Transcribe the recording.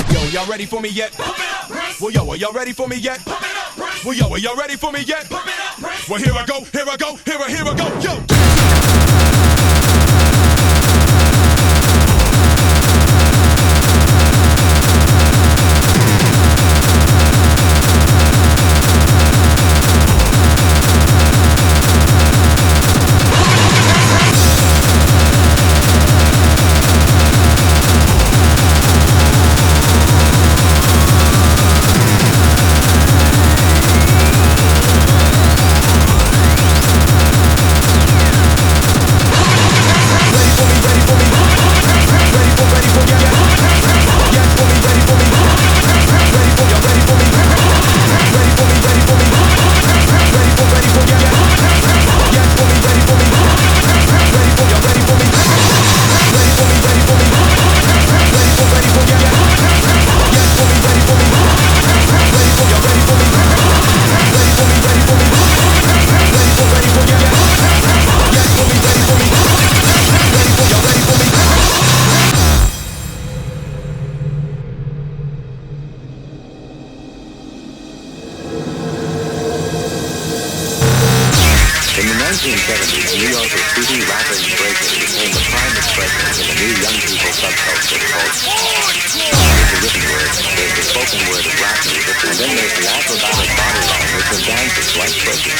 Yo, y'all ready for me yet? Well, yo, are y'all ready for me yet? Well, yo, are y'all ready for me yet? Well, here I go, here I go, here I go, yo! In the 1970s, New York's graffiti, rappers, and breakers became the prime expression of the new young people subculture called there's the written word, there's the spoken word of rap music, and then there's the acrobatic body language of dances like breaking.